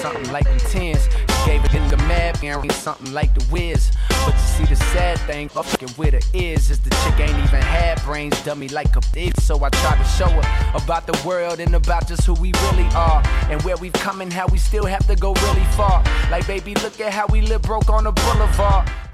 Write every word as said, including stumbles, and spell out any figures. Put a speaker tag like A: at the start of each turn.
A: something like them tens. She gave it in the mad, and something like the Wiz. But you see the sad thing, fucking with her is, is the chick ain't even had brains, dummy like a bitch. So I tried to show her about the world and about just who we really are, and where we've come and how we still have to go really far. Like, baby, look at how we live broke on the boulevard.